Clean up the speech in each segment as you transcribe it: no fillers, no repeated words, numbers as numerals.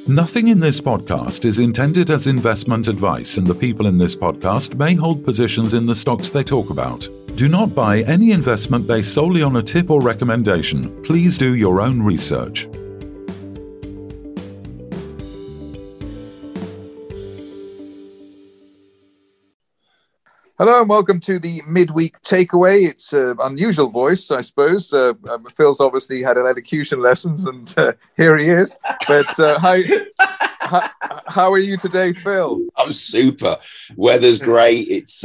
Nothing in this podcast is intended as investment advice, and the people in this podcast may hold positions in the stocks they talk about. Do not buy any investment based solely on a tip or recommendation. Please do your own research. Hello and welcome to the midweek takeaway. It's an unusual voice, I suppose. Phil's obviously had elocution lessons, and here he is. But how are you today, Phil? I'm super. Weather's great. It's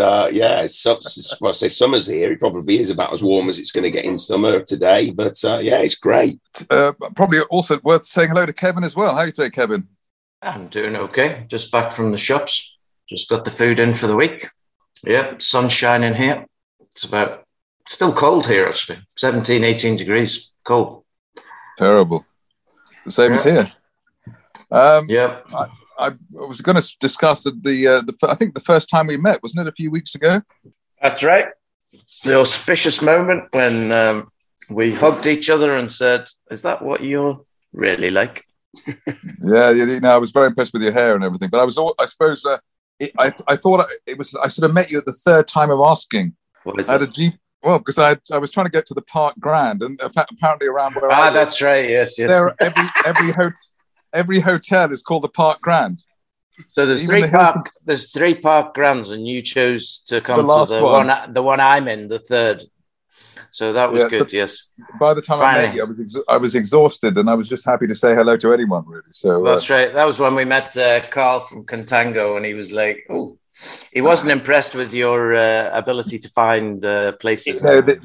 summer's here. It probably is about as warm as it's going to get in summer today. But it's great. Probably also worth saying hello to Kevin as well. How are you today, Kevin? I'm doing okay. Just back from the shops. Just got the food in for the week. Yeah, sun's shining here. It's still cold here, actually. 17, 18 degrees. Cold. Terrible. The same as here. Yeah. I was going to discuss I think the first time we met, wasn't it a few weeks ago? That's right. The auspicious moment when we hugged each other and said, "Is that what you're really like?" Yeah, I was very impressed with your hair and everything. But I suppose... I thought it was. I sort of met you at the third time of asking. What is it? Because I was trying to get to the Park Grand, and apparently around where I live, that's right. Yes. There, every hotel is called the Park Grand. So there's three Park Grands, and you chose to come to the one I'm in, the third. So that was good. Yes. By the time I met you, I was exhausted, and I was just happy to say hello to anyone, really. So that's right. That was when we met Carl from Contango, and he was like, "Oh, he wasn't impressed with your ability to find places." No, the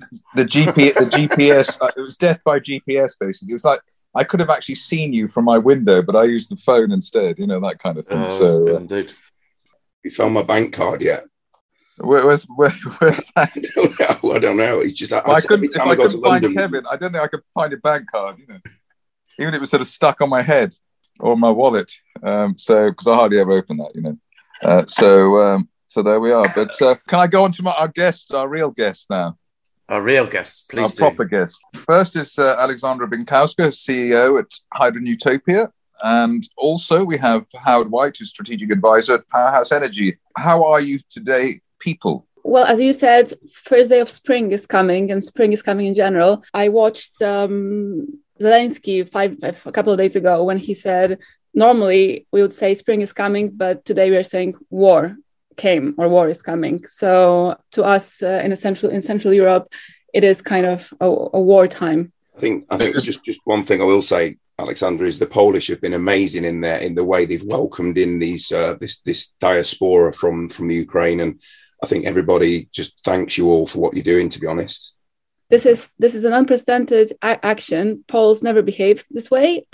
GPS. It was death by GPS, basically. It was like I could have actually seen you from my window, but I used the phone instead. That kind of thing. Indeed. You found my bank card yet? Where's that? I don't know. It's just like I couldn't find Kevin. I don't think I could find a bank card. Even if it was sort of stuck on my head or my wallet. Because I hardly ever open that. So there we are. But can I go on to our real guest now? Our real guest, please. Our proper guest. First is Alexandra Binkowska, CEO at Hydrogen Utopia. And also we have Howard White, who's strategic advisor at Powerhouse Energy. How are you today, people? Well, as you said, first day of spring is coming, and spring is coming in general. I watched Zelensky a couple of days ago when he said, normally we would say spring is coming, but today we are saying war came or war is coming. So to us in Central Europe, it is kind of a wartime. I think just one thing I will say, Alexandra, is the Polish have been amazing in the way they've welcomed in this diaspora from the Ukraine, and I think everybody just thanks you all for what you're doing, to be honest. This is an unprecedented action. Poles never behaved this way.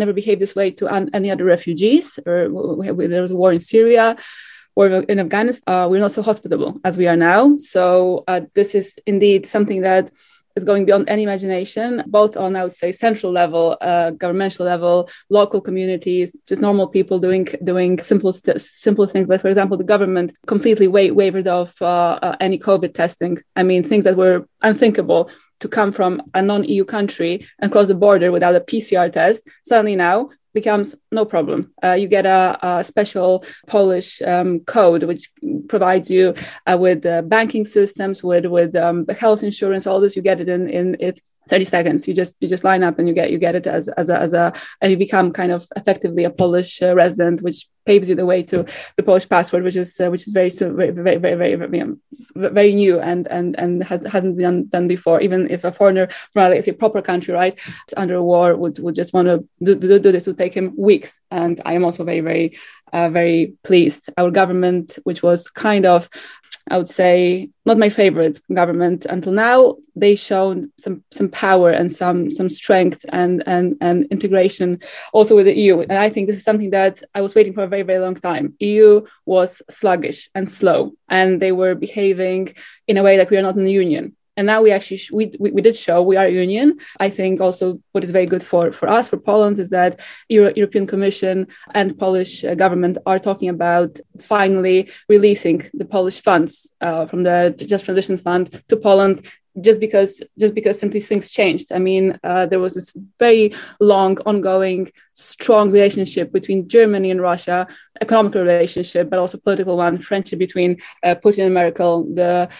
To any other refugees. There was a war in Syria, or in Afghanistan. We're not so hospitable as we are now. So this is indeed something that is going beyond any imagination, both on, I would say, central level, governmental level, local communities, just normal people doing simple things. But for example, the government completely wavered off any COVID testing. I mean, things that were unthinkable to come from a non-EU country and cross the border without a PCR test. Suddenly now becomes no problem. You get a special Polish code which provides you with banking systems, with health insurance, all this. You get it in 30 seconds. You just line up and you get it as a and you become kind of effectively a Polish resident, which paves you the way to the Polish passport, which is very very new and hasn't been done before. Even if a foreigner from, let's say, a proper country, right, under a war would just want to do this, would take him weeks. And I am also very pleased. Our government, which was kind of, I would say, not my favorite government until now, they showed some power and some strength and integration also with the EU. And I think this is something that I was waiting for a very, very long time. EU was sluggish and slow, and they were behaving in a way that we are not in the Union. And now we actually we did show we are a union. I think also what is very good for us, for Poland, is that European Commission and Polish government are talking about finally releasing the Polish funds from the Just Transition Fund to Poland, just because simply things changed. I mean, there was this very long, ongoing, strong relationship between Germany and Russia, economical relationship, but also political one, friendship between Putin and Merkel, the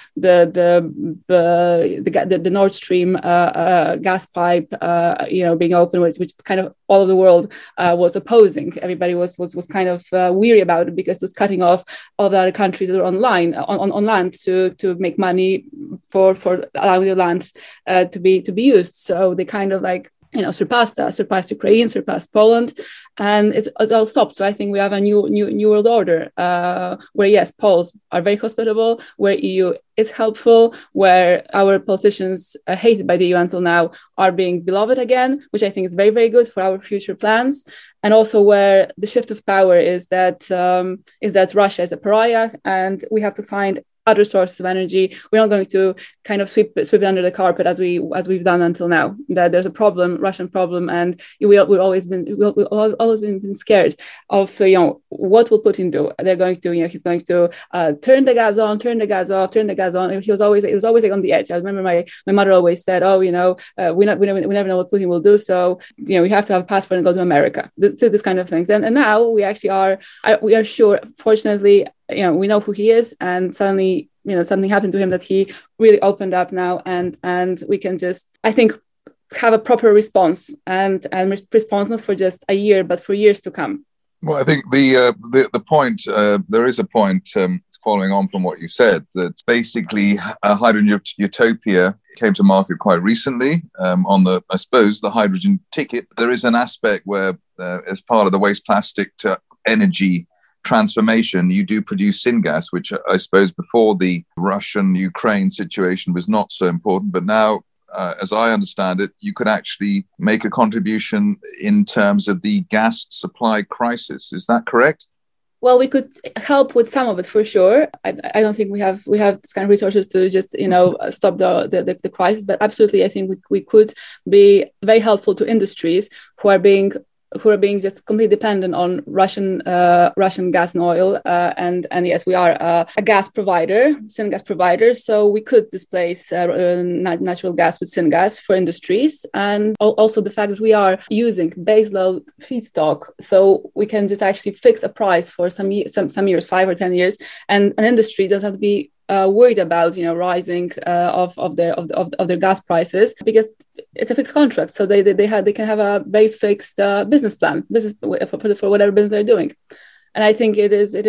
Nord Stream gas pipe, being open, which kind of all of the world was opposing. Everybody was kind of weary about it because it was cutting off all the other countries that were on land to make money for allowing the lands to be used. So they kind of surpassed Ukraine, surpassed Poland, and it's all stopped. So I think we have a new world order where, yes, Poles are very hospitable, where EU is helpful, where our politicians hated by the EU until now are being beloved again, which I think is very, very good for our future plans. And also where the shift of power is that Russia is a pariah, and we have to find other sources of energy. We're not going to kind of sweep it under the carpet as we've done until now. That there's a problem, Russian problem, and we've always been scared of what will Putin do. They're going to he's going to turn the gas on, turn the gas off, turn the gas on. It was always on the edge. I remember my mother always said, we never know what Putin will do. So we have to have a passport and go to America. This kind of things. And now we actually are sure. Fortunately, we know who he is, and suddenly, something happened to him that he really opened up now, and we can just, I think, have a proper response and response not for just a year, but for years to come. Well, I think the point, there is a point following on from what you said, that basically a hydrogen utopia came to market quite recently on the hydrogen ticket. There is an aspect where, as part of the waste plastic to energy transformation, you do produce syngas, which I suppose before the Russian-Ukraine situation was not so important. But now, as I understand it, you could actually make a contribution in terms of the gas supply crisis. Is that correct? Well, we could help with some of it for sure. I don't think we have this kind of resources to just stop the crisis, but absolutely, I think we could be very helpful to industries who are being just completely dependent on Russian gas and oil, and yes, we are a gas provider, syngas provider, so we could displace natural gas with syngas for industries, and also the fact that we are using baseload feedstock, so we can just actually fix a price for some years, 5 or 10 years, and an industry doesn't have to be worried about rising of their gas prices, because it's a fixed contract, so they can have a very fixed business plan for whatever business they're doing, and I think it is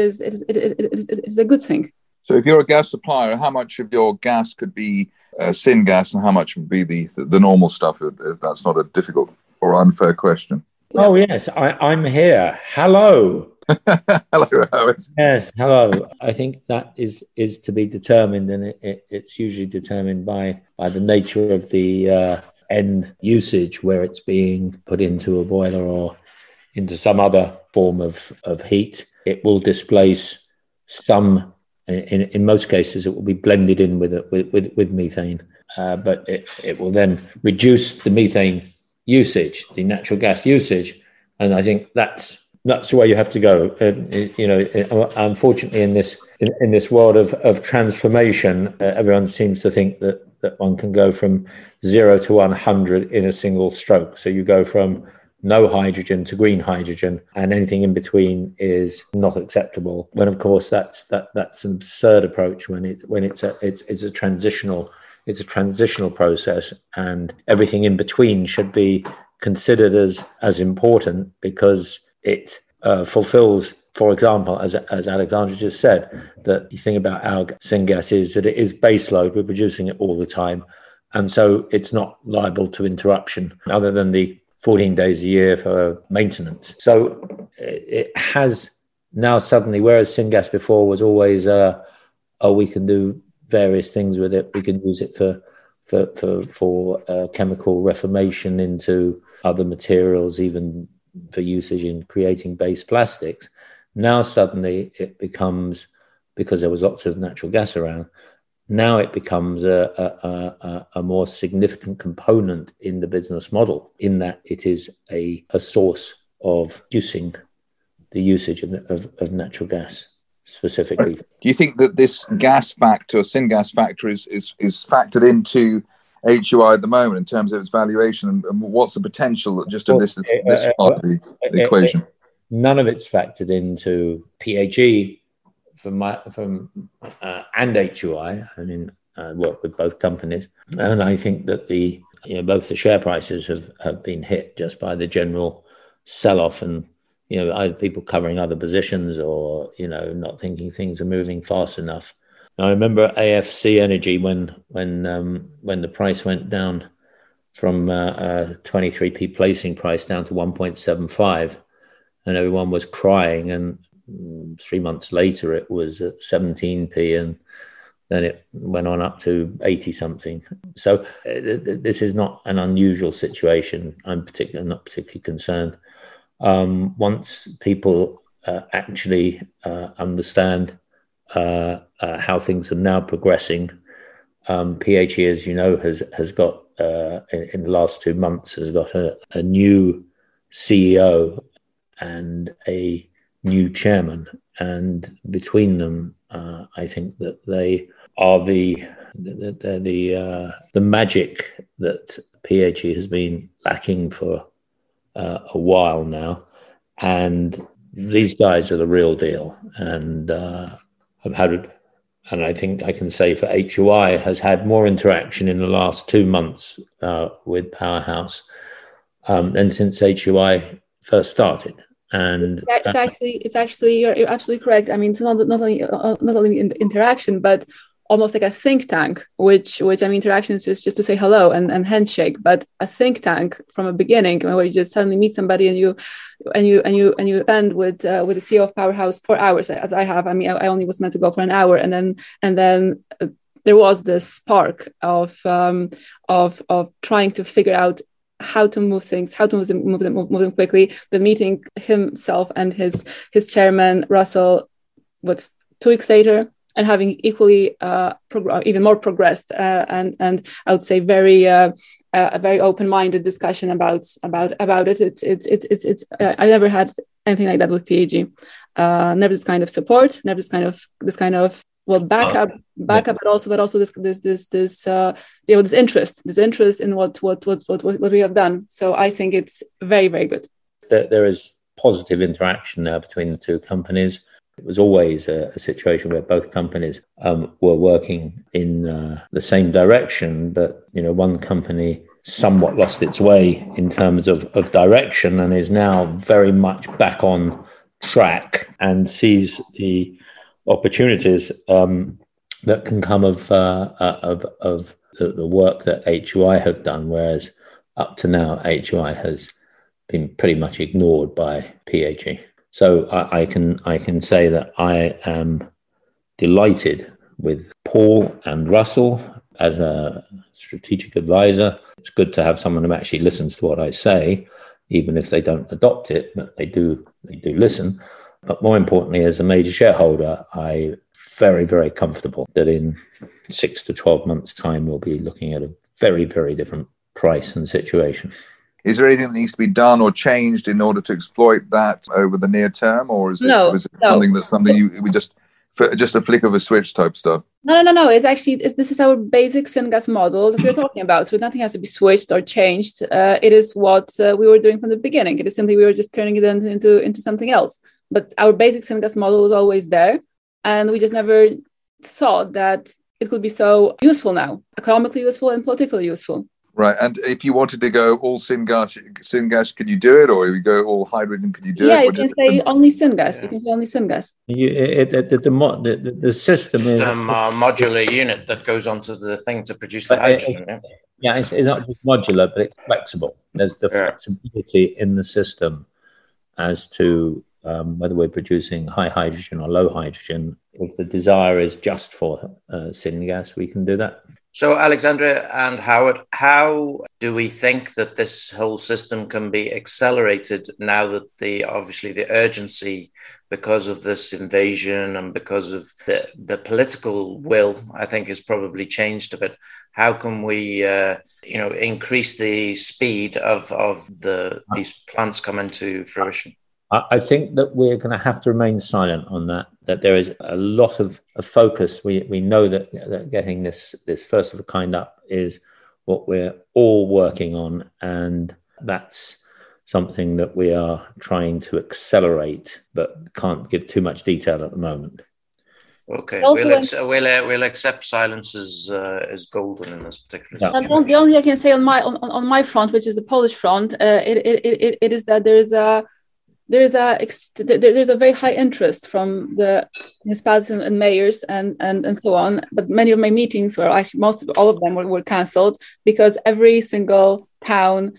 a good thing. So, if you're a gas supplier, how much of your gas could be syngas, and how much would be the normal stuff? If that's not a difficult or unfair question. Oh yes, I'm here. Hello. Hello, Howard. Yes, hello. I think that is to be determined, and it's usually determined by the nature of the end usage, where it's being put into a boiler or into some other form of heat. It will displace some. In most cases, it will be blended in with methane, but it will then reduce the methane usage, the natural gas usage, and I think that's the way you have to go. Unfortunately, in this world of transformation, everyone seems to think that one can go from 0 to 100 in a single stroke. So you go from no hydrogen to green hydrogen, and anything in between is not acceptable. When of course that's an absurd approach. When it's a transitional process, and everything in between should be considered as important, because it fulfills, for example, as Alexandra just said, that the thing about our syngas is that it is baseload. We're producing it all the time, and so it's not liable to interruption other than the 14 days a year for maintenance. So it has now suddenly, whereas syngas before was always, we can do various things with it. We can use it for chemical reformation into other materials, even for usage in creating base plastics. Now suddenly it becomes, because there was lots of natural gas around, now it becomes a more significant component in the business model, in that it is a source of reducing the usage of natural gas. specifically. Do you think that this gas factor, syngas factor, is factored into HUI at the moment in terms of its valuation, and what's the potential just of this part of the equation? None of it's factored into PHE and HUI. I mean, I work with both companies, and I think that both the share prices have been hit just by the general sell-off, and either people covering other positions or not thinking things are moving fast enough. I remember AFC Energy when the price went down from 23p placing price down to 1.75, and everyone was crying. And 3 months later, it was at 17p, and then it went on up to 80 something. So this is not an unusual situation. I'm not particularly concerned. Once people actually understand how things are now progressing, PHE, as you know, has got in the last 2 months has got a new CEO and a new chairman, and between them, I think that they are the magic that PHE has been lacking for a while now, and these guys are the real deal. And I think I can say for HUI has had more interaction in the last 2 months with Powerhouse than since HUI first started. And it's actually you're absolutely correct. I mean, it's not only interaction, but almost like a think tank, which I mean, interaction is just to say hello and handshake, but a think tank from a beginning where you just suddenly meet somebody and you spend with the CEO of Powerhouse 4 hours, as I have. I mean, I only was meant to go for an hour, and then there was this spark of trying to figure out how to move things, how to move them quickly. The meeting himself and his chairman Russell, 2 weeks later, and having equally even more progressed and I would say very a very open-minded discussion about it. It's I've never had anything like that with PAG. Never this kind of support, never this kind of backup, but also this interest in what we have done. So I think it's very, very good. There is positive interaction now between the two companies. It was always a situation where both companies were working in the same direction, but one company somewhat lost its way in terms of direction and is now very much back on track and sees the opportunities that can come of the work that HUI have done, whereas up to now HUI has been pretty much ignored by PHE. So I can say that I am delighted with Paul and Russell as a strategic advisor. It's good to have someone who actually listens to what I say, even if they don't adopt it, but they do listen. But more importantly, as a major shareholder, I'm very, very comfortable that in 6 to 12 months' time, we'll be looking at a very, very different price and situation. Is there anything that needs to be done or changed in order to exploit that over the near term, or is it something you would just a flick of a switch type stuff? No. It's actually this is our basic syngas model that we're talking about. So nothing has to be switched or changed. It is what we were doing from the beginning. It is simply we were just turning it into something else. But our basic syngas model was always there, and we just never thought that it could be so useful now, economically useful and politically useful. Right, and if you wanted to go all syngas, could you do it, or if you go all hydrogen, could you do it? Yeah, you can say only syngas. Yeah. You can say only syngas. The system is a modular unit that goes onto the thing to produce the hydrogen. It's not just modular, but it's flexible. There's the flexibility in the system as to whether we're producing high hydrogen or low hydrogen. If the desire is just for syngas, we can do that. So, Alexandra and Howard, how do we think that this whole system can be accelerated now that the urgency, because of this invasion and because of the political will, I think, has probably changed a bit? How can we, increase the speed of these plants coming to fruition? I think that we're going to have to remain silent on that. That there is a lot of focus. We know that getting this first of a kind up is what we're all working on, and that's something that we are trying to accelerate, but can't give too much detail at the moment. Okay, we'll accept silence as golden in this particular situation. The only thing I can say on my front, which is the Polish front, it is that there's a very high interest from the municipalities and mayors and so on. But many of my meetings, or actually all of them, were cancelled because every single town,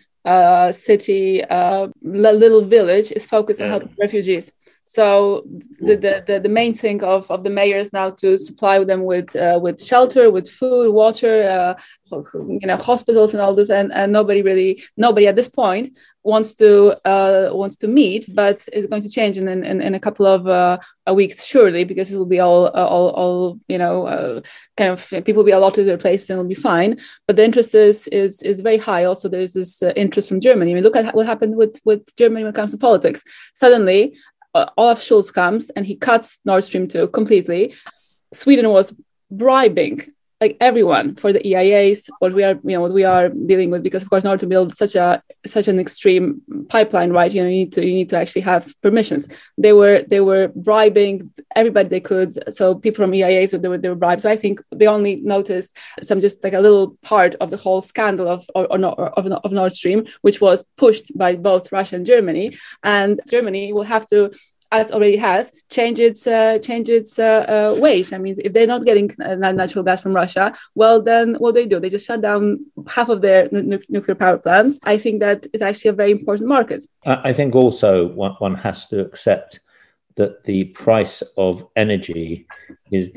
city, little village is focused on helping refugees. So the main thing of the mayor is now to supply them with shelter, with food, water, hospitals and all this, and nobody at this point wants to meet, but it's going to change in a couple of weeks surely, because it will be all kind of people will be allotted their places and it'll be fine. But the interest is very high. Also, there's this interest from Germany. I mean, look at what happened with Germany when it comes to politics. Suddenly, Olaf Scholz comes and he cuts Nord Stream 2 completely. Sweden was bribing like everyone for the EIAs, what we are dealing with, because of course in order to build such an extreme pipeline, right, you need to actually have permissions. They were bribing everybody they could. So people from EIAs, they were bribed. So I think they only noticed some, just like a little part of the whole scandal of Nord Stream, which was pushed by both Russia and Germany. And Germany will have to, as already has, change its ways. I mean, if they're not getting natural gas from Russia, well, then what do? They just shut down half of their nuclear power plants. I think that is actually a very important market. I think also one has to accept that the price of energy is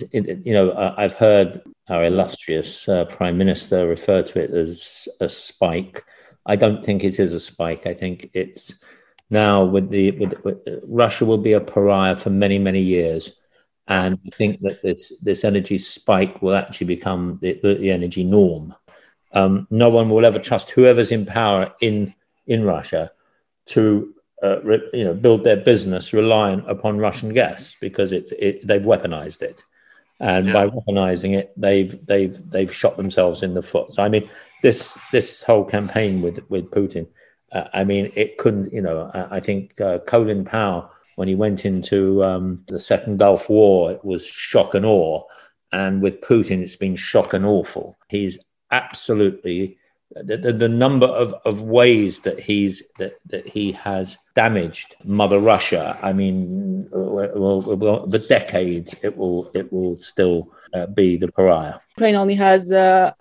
I've heard our illustrious Prime Minister refer to it as a spike. I don't think it is a spike. I think it's now with Russia will be a pariah for many, many years. And I think that this energy spike will actually become the energy norm. No one will ever trust whoever's in power in Russia to build their business reliant upon Russian gas, because they've weaponized it. And by weaponizing it, they've shot themselves in the foot. So I mean, this whole campaign with Putin, it couldn't, I think Colin Powell, when he went into the Second Gulf War, it was shock and awe. And with Putin, it's been shock and awful. He's absolutely, the number of ways that he has damaged Mother Russia. I mean, the decades, it will still be the pariah. Ukraine only has like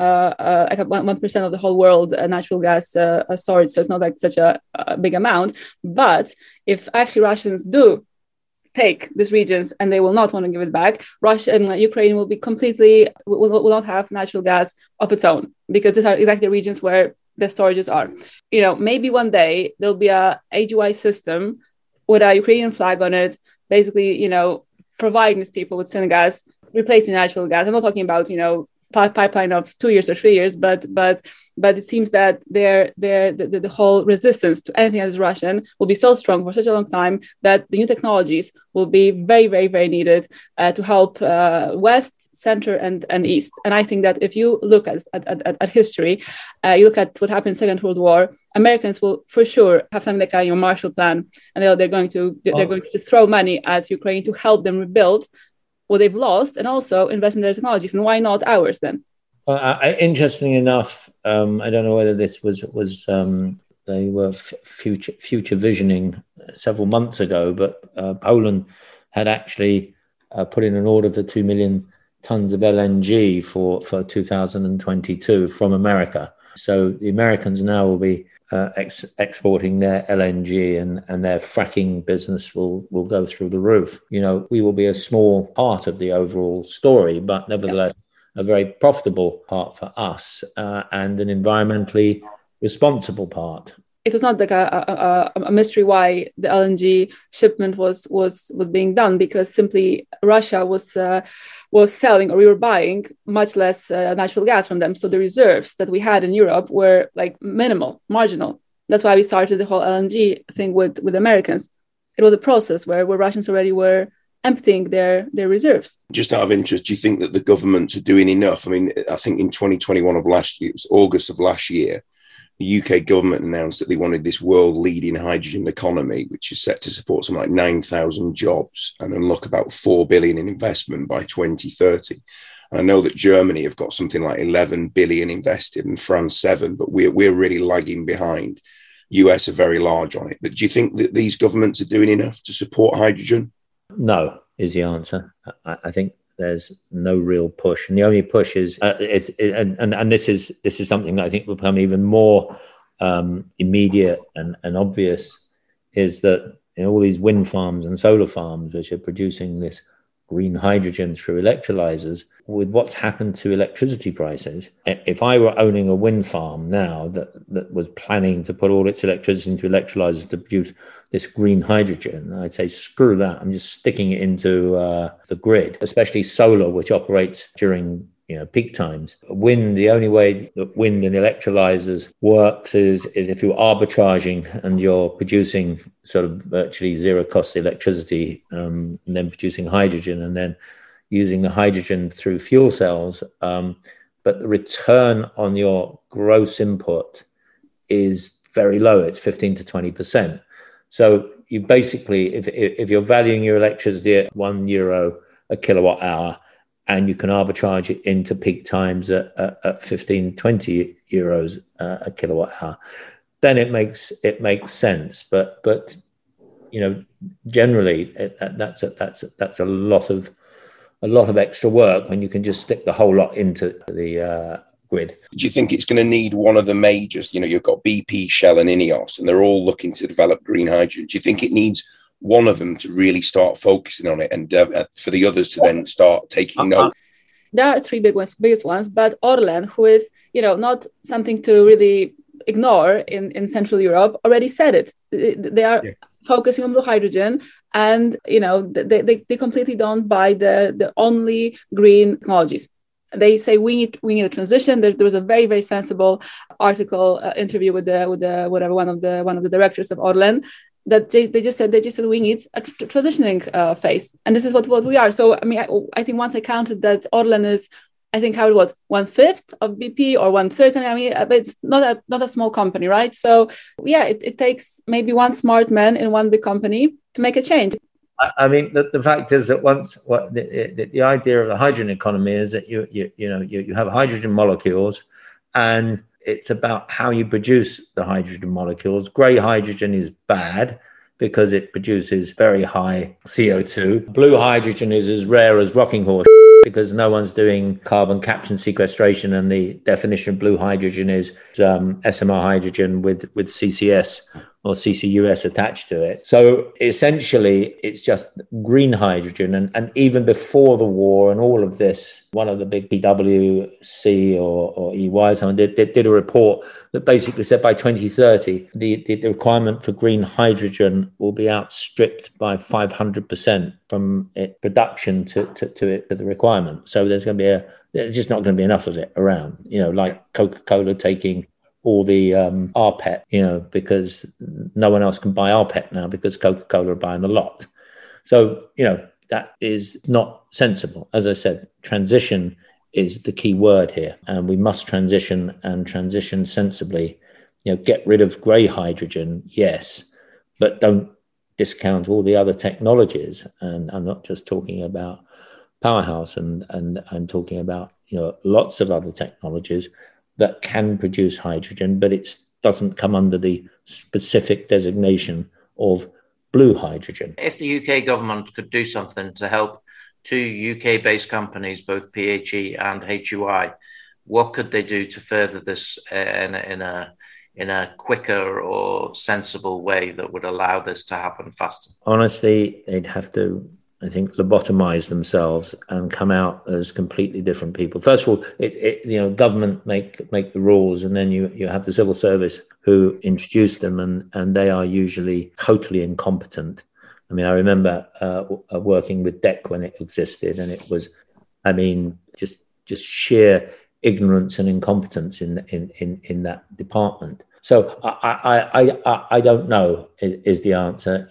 1% of the whole world natural gas storage, so it's not like such a big amount. But if actually Russians do take these regions and they will not want to give it back, Russia and Ukraine will be will not have natural gas of its own, because these are exactly the regions where the storages are. Maybe one day there'll be a AGY system with a Ukrainian flag on it, basically, providing these people with syngas, replacing natural gas. I'm not talking about, pipeline of 2 years or 3 years, but it seems that the whole resistance to anything that is Russian will be so strong for such a long time that the new technologies will be very, very, very needed to help West, Center, and East. And I think that if you look at history, you look at what happened in the Second World War, Americans will for sure have something like a Marshall Plan, and they're going to just throw money at Ukraine to help them rebuild what they've lost, and also invest in their technologies. And why not ours then? Interestingly enough, I don't know whether this was they were future visioning several months ago, but Poland had actually put in an order for 2 million tons of LNG for 2022 from America. So the Americans now will be exporting their LNG, and their fracking business will go through the roof. We will be a small part of the overall story, but nevertheless a very profitable part for us, and an environmentally responsible part. It was not like a mystery why the LNG shipment was being done, because simply Russia was selling, or we were buying much less natural gas from them. So the reserves that we had in Europe were like minimal, marginal. That's why we started the whole LNG thing with Americans. it was a process where Russians already were emptying their reserves. Just out of interest, do you think that the governments are doing enough? I mean, I think in 2021 of last year, it was August of last year, the UK government announced that they wanted this world-leading hydrogen economy, which is set to support something like 9,000 jobs and unlock about 4 billion in investment by 2030. And I know that Germany have got something like 11 billion invested and France 7, but we're really lagging behind. US are very large on it. But do you think that these governments are doing enough to support hydrogen? No, is the answer. I think there's no real push, and the only push is this is something that I think will become even more immediate and obvious, is that all these wind farms and solar farms which are producing this green hydrogen through electrolyzers, with what's happened to electricity prices. If I were owning a wind farm now that was planning to put all its electricity into electrolyzers to produce this green hydrogen, I'd say, screw that. I'm just sticking it into the grid, especially solar, which operates during peak times. Wind, the only way that wind and electrolyzers works is if you're arbitraging and you're producing sort of virtually zero cost electricity, and then producing hydrogen and then using the hydrogen through fuel cells. But the return on your gross input is very low. It's 15 to 20%. So you basically, if you're valuing your electricity at €1 a kilowatt hour, and you can arbitrage it into peak times at 15, 20 euros a kilowatt hour, then it makes sense. But generally that's a lot of extra work when you can just stick the whole lot into the grid. Do you think it's going to need one of the majors? You've got BP, Shell, and INEOS, and they're all looking to develop green hydrogen. Do you think it needs one of them to really start focusing on it, and for the others to then start taking note? There are three biggest ones, but Orlen, who is not something to really ignore in Central Europe, already said it. They are focusing on blue hydrogen, and they completely don't buy the only green technologies. They say we need a transition. There was a very, very sensible article interview with one of the directors of Orlen, that they just said we need a transitioning phase, and this is what we are. So I think once I counted that Orlen is, I think, 1/5 of BP or 1/3. But it's not a small company, right? So it takes maybe one smart man in one big company to make a change. The fact is that the idea of the hydrogen economy is that you have hydrogen molecules, and it's about how you produce the hydrogen molecules. Grey hydrogen is bad because it produces very high CO2. Blue hydrogen is as rare as rocking horse because no one's doing carbon capture and sequestration, and the definition of blue hydrogen is SMR hydrogen with CCS or CCUS attached to it. So essentially, it's just green hydrogen. And even before the war and all of this, one of the big PwC or EY someone did a report that basically said by 2030, the requirement for green hydrogen will be outstripped by 500% from production to the requirement. So there's just not going to be enough of it around, like Coca-Cola taking all the rPET, because no one else can buy rPET now because Coca-Cola are buying the lot. So, that is not sensible. As I said, transition is the key word here, and we must transition sensibly. Get rid of grey hydrogen, yes, but don't discount all the other technologies. And I'm not just talking about Powerhouse, and I'm talking about lots of other technologies that can produce hydrogen, but it doesn't come under the specific designation of blue hydrogen. If the UK government could do something to help two UK-based companies, both PHE and HUI, what could they do to further this in a quicker or sensible way that would allow this to happen faster? Honestly, they'd have to, I think, lobotomize themselves and come out as completely different people. First of all, government make the rules, and then you have the civil service who introduce them, and they are usually totally incompetent. I remember working with DEC when it existed, and it was, just sheer ignorance and incompetence in that department. So I don't know is the answer.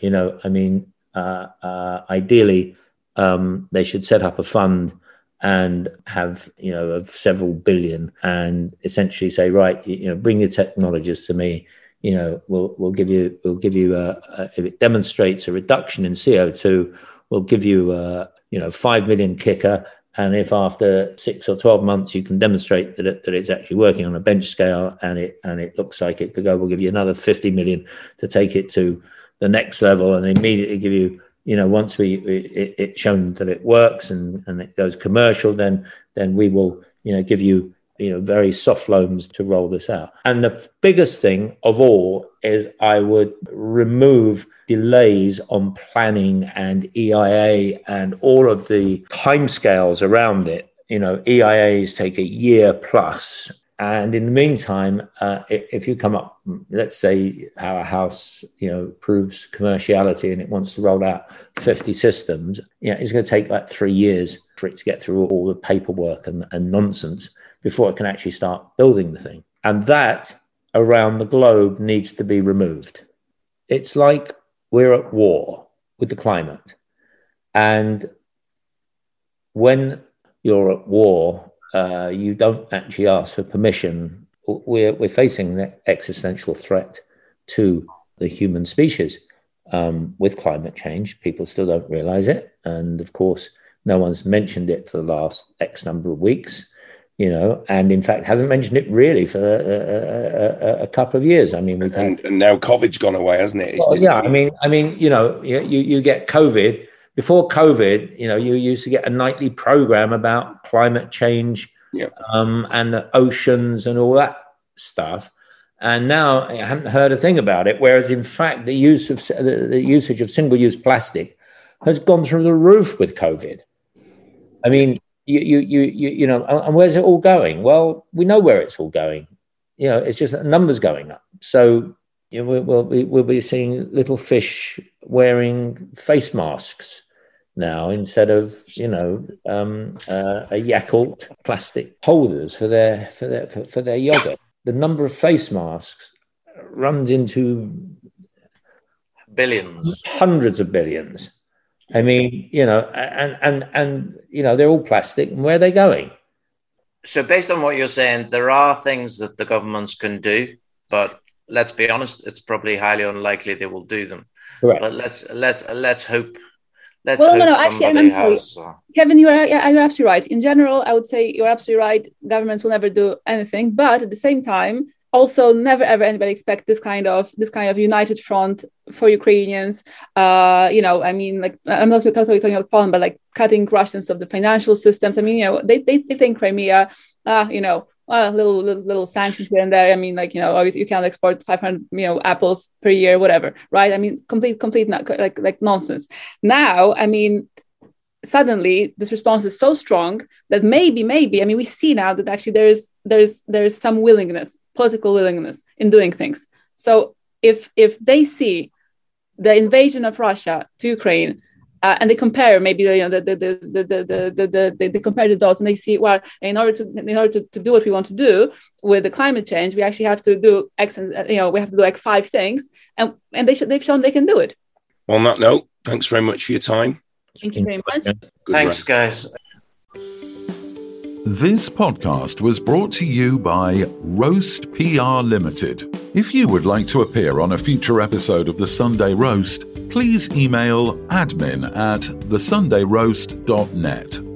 Ideally, they should set up a fund and have, of several billion, and essentially say, right, bring your technologies to me. We'll give you if it demonstrates a reduction in CO2, we'll give you 5 million kicker. And if after 6 or 12 months you can demonstrate that it's actually working on a bench scale and it looks like it could go, we'll give you another 50 million to take it to the next level, and immediately give you, once it's shown that it works and it goes commercial, then we will, give you, very soft loans to roll this out. And the biggest thing of all is I would remove delays on planning and EIA and all of the timescales around it. EIAs take a year plus. And in the meantime, if you come up, let's say Powerhouse, proves commerciality and it wants to roll out 50 systems, it's going to take like 3 years for it to get through all the paperwork and nonsense before it can actually start building the thing. And that around the globe needs to be removed. It's like we're at war with the climate. And when you're at war, you don't actually ask for permission. We're facing an existential threat to the human species with climate change. People still don't realize it. And of course, no one's mentioned it for the last X number of weeks. And in fact, hasn't mentioned it really for a couple of years. I mean, and now COVID's gone away, hasn't it? You get COVID. Before COVID, you used to get a nightly program about climate change, and the oceans and all that stuff. And now I haven't heard a thing about it. Whereas, in fact, the usage of single-use plastic has gone through the roof with COVID. I mean, and where's it all going? Well, we know where it's all going. It's just that the numbers going up. So we'll be seeing little fish wearing face masks now instead of a Yakult plastic holders for their yogurt. The number of face masks runs into billions, hundreds of billions. I mean, and they're all plastic. And where are they going? So based on what you're saying, there are things that the governments can do, but let's be honest, it's probably highly unlikely they will do them. Correct. But let's hope. Actually, I'm sorry. Kevin, you're absolutely right. In general, I would say you're absolutely right. Governments will never do anything, but at the same time, also never ever anybody expect this kind of united front for Ukrainians. I mean, like, I'm not totally talking about Poland, but like cutting Russians of the financial systems. I mean, they think Crimea, little sanctions here and there. I mean, like, you can't export 500 apples per year, whatever, right? I mean, complete like nonsense. Now, I mean, suddenly this response is so strong that maybe, I mean, we see now that actually there's some willingness, political willingness in doing things. So if they see the invasion of Russia to Ukraine, and they compare maybe they compare the dots and they see, well, in order to do what we want to do with the climate change, we actually have to do X and we have to do like 5 things, and they've shown they can do it. On that note, thanks very much for your time. Thank you very much. Thanks, guys. This podcast was brought to you by Roast PR Limited. If you would like to appear on a future episode of The Sunday Roast, please email admin@thesundayroast.net.